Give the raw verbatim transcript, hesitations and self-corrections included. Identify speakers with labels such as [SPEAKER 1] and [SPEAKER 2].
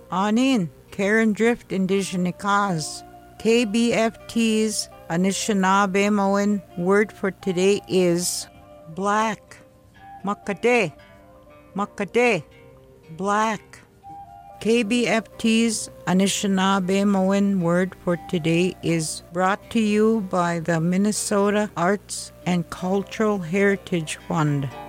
[SPEAKER 1] Anin, Karen Drift Indigenikaz. K B F T's Anishinaabe word for today is black. Makade, makade, black. K B F T's Anishinaabe word for today is brought to you by the Minnesota Arts and Cultural Heritage Fund.